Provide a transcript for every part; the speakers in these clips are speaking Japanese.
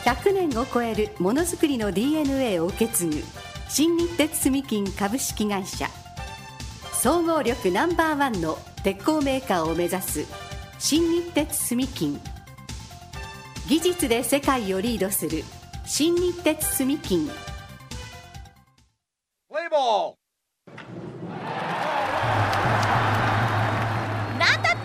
100年を超えるものづくりの DNA を受け継ぐ新日鉄住金株式会社、総合力No.1の鉄鋼メーカーを目指す新日鉄住金、技術で世界をリードする新日鉄住金。 プレイボールなんだって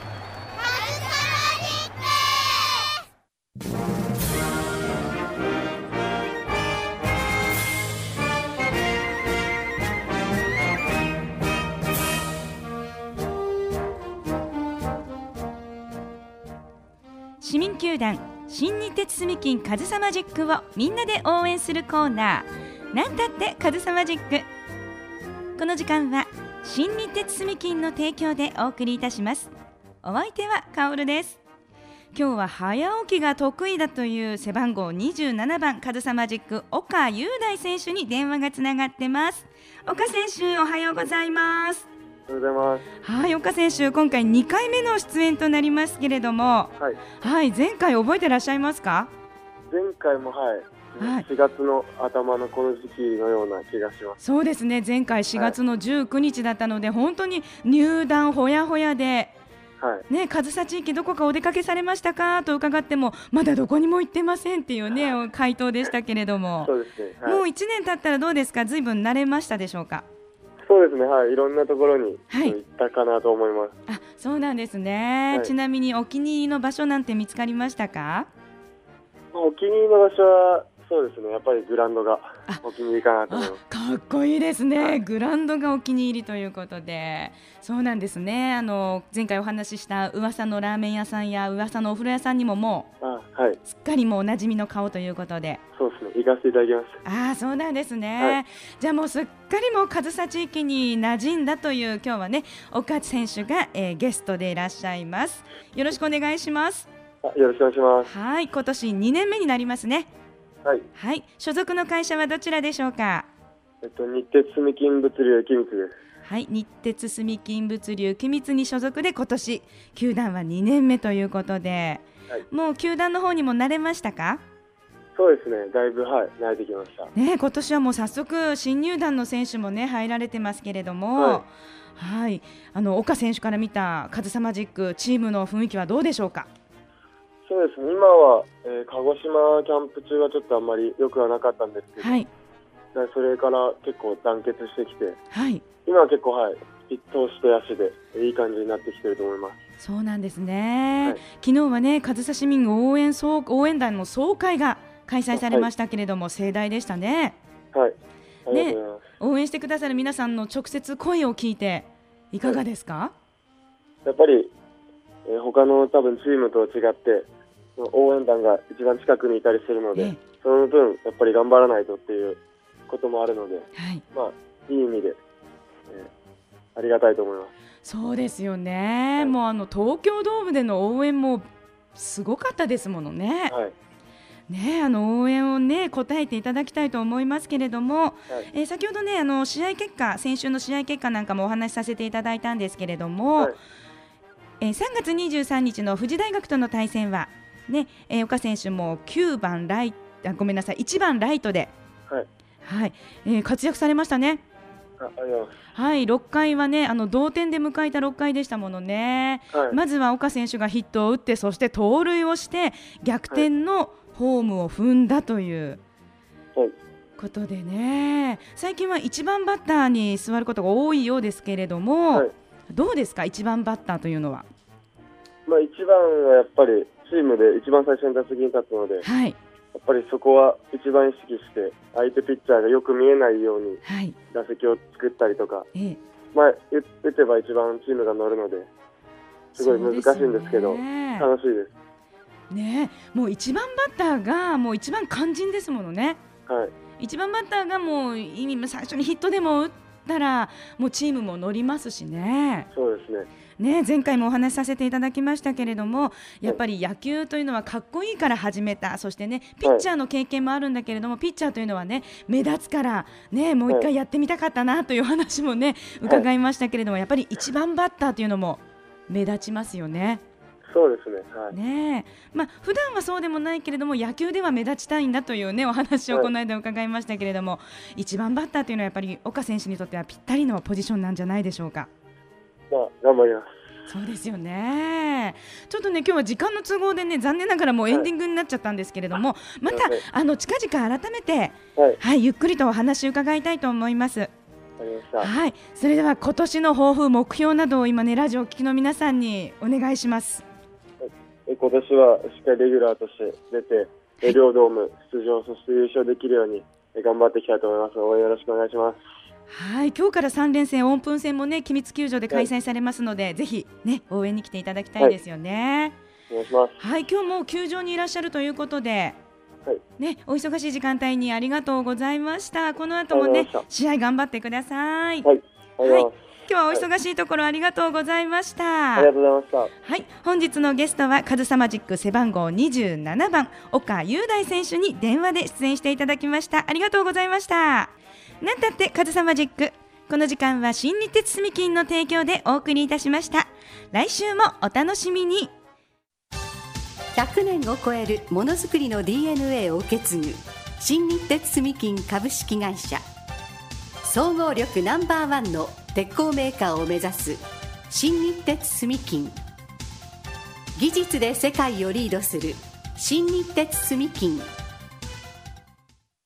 市民球団新日鉄住金カズサマジックをみんなで応援するコーナー、なんたってカズサマジック。この時間は新日鉄住金の提供でお送りいたします。お相手はカオルです。今日は早起きが得意だという背番号27番カズサマジック岡雄大選手に電話がつながってます。岡選手、おはようございます。 おはようございます。 はい、岡選手、今回2回目の出演となりますけれども、はい、前回覚えてらっしゃいますか？ 前回も4月の頭のこの時期のような気がします。 そうですね、前回4月の19日だったので、本当に入団ほやほやで、ね、上総地域どこかお出かけされましたかと伺っても、まだどこにも行ってませんっていうね、回答でしたけれども、 そうですね、 もう1年経ったらどうですか？ずいぶん慣れましたでしょうか？ そうですね、いろんなところに行ったかなと思います。 あ、そうなんですね、ちなみにお気に入りの場所なんて見つかりましたか？ お気に入りの場所はそうですね、やっぱりグラウンドがお気に入りかなと思います。 かっこいいですね、グラウンドがお気に入りということで。そうなんですね、前回お話しした噂のラーメン屋さんや噂のお風呂屋さんにももうすっかりもうおなじみの顔ということで。 そうですね、行かせていただきました。そうなんですね、じゃあもうすっかりもう上総地域に馴染んだという今日はね、岡選手が、ゲストでいらっしゃいます。よろしくお願いします。 よろしくお願いします。 はい、今年2年目になりますね。 はい、 所属の会社はどちらでしょうか？ 日鉄住金物流機密です。 はい、日鉄住金物流機密に所属で今年球団は2年目ということで、もう球団の方にも慣れましたか？ そうですね、だいぶ慣れてきました、 ね、今年はもう早速新入団の選手もね入られてますけれども、岡選手から見たカズサマジックチームの雰囲気はどうでしょうか？ そうですね、今は、鹿児島キャンプ中はちょっとあんまり良くはなかったんですけど、それから結構団結してきて、今は結構一投して足でいい感じになってきていると思います。 そうなんですね、昨日はね、上総市民応援団の総会が開催されましたけれども、盛大でしたね。応援してくださる皆さんの直接声を聞いていかがですか？ やっぱり、他の多分チームと違って応援団が一番近くにいたりするので、その分やっぱり頑張らないとっていうこともあるので、いい意味で、ありがたいと思います。 そうですよね、もう東京ドームでの応援もすごかったですものね。応援をね答えていただきたいと思いますけれども、先ほどね試合結果、先週の試合結果なんかもお話しさせていただいたんですけれども、3月23日の富士大学との対戦はね、岡選手も1番ライトで、活躍されましたね。6回はね同点で迎えた6回でしたものね。まずは岡選手がヒットを打って、そして盗塁をして逆転のホームを踏んだということでね、最近は1番バッターに座ることが多いようですけれども、どうですか、1番バッターというのは？ 1番はやっぱりチームで一番最初に打席に立つので、やっぱりそこは一番意識して相手ピッチャーがよく見えないように打席を作ったりとか、打てば一番チームが乗るのですごい難しいんですけど、楽しいですね。もう1番バッターがもう一番肝心ですものね。1番バッターがもう最初にヒットでも打ったらもうチームも乗りますしね。 そうですね。 前回もお話しさせていただきましたけれども、やっぱり野球というのはかっこいいから始めた、そしてねピッチャーの経験もあるんだけれども、ピッチャーというのはね目立つからね、もう一回やってみたかったなという話もね伺いましたけれども、やっぱり1番バッターというのも目立ちますよね。 そうですね。はい。 ねえ、普段はそうでもないけれども野球では目立ちたいんだというねお話をこの間伺いましたけれども、1番バッターというのはやっぱり岡選手にとってはぴったりのポジションなんじゃないでしょうか。 頑張ります。 そうですよね。ちょっとね今日は時間の都合でね残念ながらもうエンディングになっちゃったんですけれども、また近々改めて、ゆっくりとお話を伺いたいと思います。はい、それでは今年の抱負目標などを今ねラジオを聴きの皆さんにお願いします。 今年はしっかりレギュラーとして出て、両ドーム出場、そして優勝できるように頑張っていきたいと思います。応援よろしくお願いします。 はい、今日から3連戦オープン戦もね君津球場で開催されますので、ぜひね応援に来ていただきたいですよね。 お願いします。 はい、今日も球場にいらっしゃるということで、ね、お忙しい時間帯にありがとうございました。この後もね試合頑張ってください。今日はお忙しいところありがとうございました。 ありがとうございました。 はい、本日のゲストはカズサマジック背番号27番岡雄大選手に電話で出演していただきました。ありがとうございました。なんたってカズサマジック、この時間は新日鉄住金の提供でお送りいたしました。来週もお楽しみに。 100年を超えるものづくりの DNA を受け継ぐ新日鉄住金株式会社、総合力ナンバーワンの鉄鋼メーカーを目指す新日鉄住金、技術で世界をリードする新日鉄住金